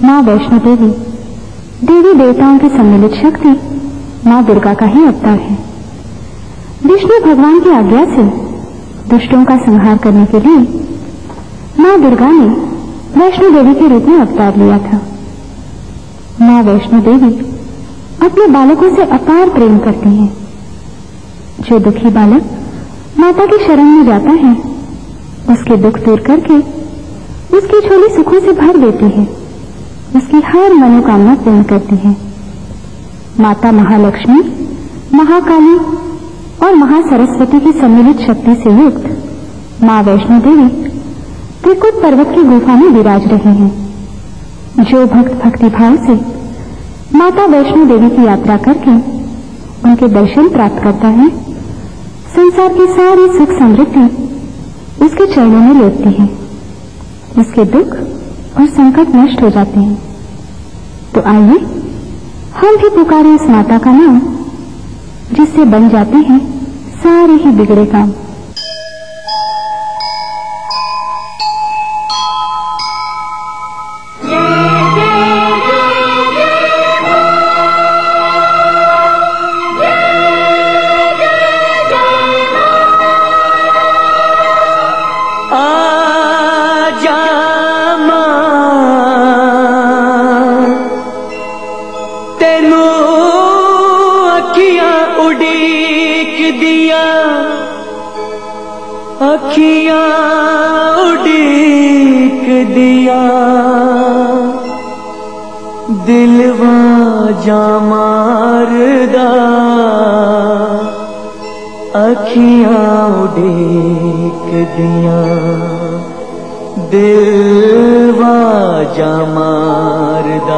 माँ वैष्णो देवी देवी देवताओं की सम्मिलित शक्ति माँ दुर्गा का ही अवतार है। विष्णु भगवान की आज्ञा से दुष्टों का संहार करने के लिए माँ दुर्गा ने वैष्णो देवी के रूप में अवतार लिया था। माँ वैष्णो देवी अपने बालकों से अपार प्रेम करती हैं। जो दुखी बालक माता की शरण में जाता है उसके दुख दूर करके उसकी झोली सुखों से भर देती है, उसकी हर मनोकामना पूर्ण करती है। माता महालक्ष्मी, महाकाली और महासरस्वती की सम्मिलित शक्ति से युक्त माँ वैष्णो देवी त्रिकुट पर्वत की गुफा में विराज रही हैं। जो भक्त भक्तिभाव से माता वैष्णो देवी की यात्रा करके उनके दर्शन प्राप्त करता है, संसार की सारी सुख समृद्धि उसके चरणों में लौटती है, उसके दुख और संकट नष्ट हो जाते हैं। तो आइए हम भी पुकारें इस माता का नाम जिससे बन जाते हैं सारे ही बिगड़े काम। अखियां उड़ीक दिया दिलवा जा मारदा, अखियां उड़ीक दिया दिलवा जा मारदा।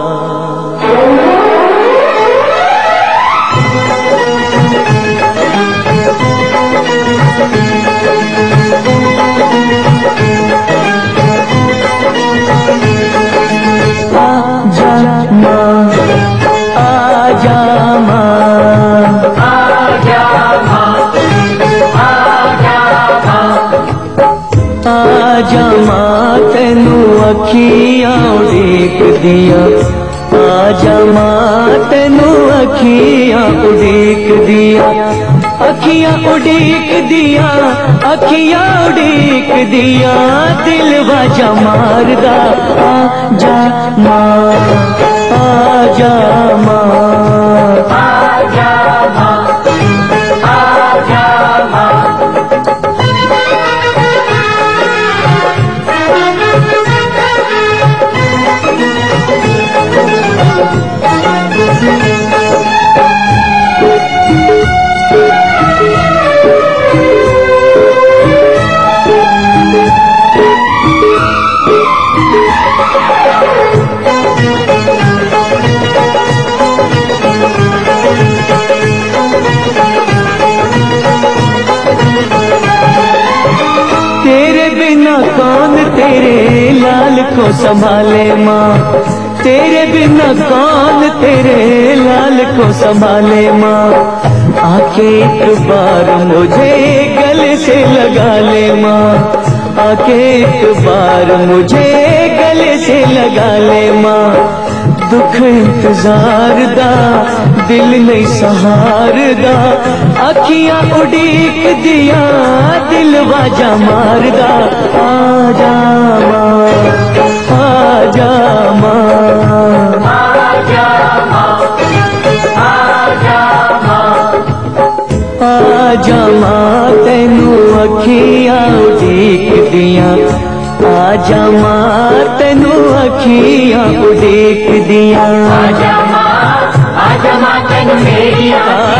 आजा मां तेनू अखियां उड़ीक दिया, आजा मां तेनू अखियां उड़ीक दिया, अखियां उड़ीक दिया, अखियां उड़ीक दिया दिलवा जा मारदा। आजा मां, आजा मां, आजा मां, आजा मां। तेरे बिना कौन तेरे लाल को संभाले माँ, तेरे बिना कौन तेरे लाल को संभाले माँ। आके एक बार मुझे गले से लगा ले माँ, आके एक बार मुझे गले से लगा ले माँ। दुख इंतजार दा दिल नहीं सहार दा, अखियां उड़ीक दिया दिलवा जा मारदा। आजा मां, आजा मां, आजा मां, आजा मां, आजा मां तेनू अखियां उड़ीक दिया, आजा मां तेनू अखियां उड़ीक दिया। आजा मां तेनू मेरी